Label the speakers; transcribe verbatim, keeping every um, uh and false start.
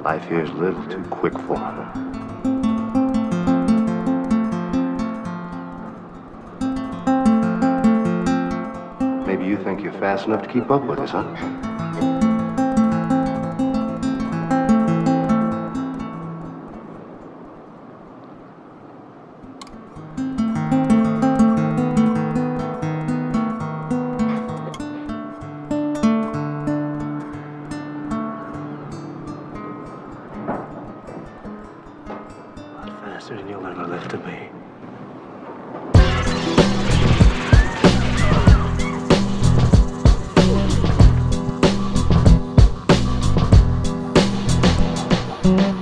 Speaker 1: Life here's a little too quick for him. Maybe you think you're fast enough to keep up with us, huh? Faster than you'll ever live to be.
Speaker 2: Thank you.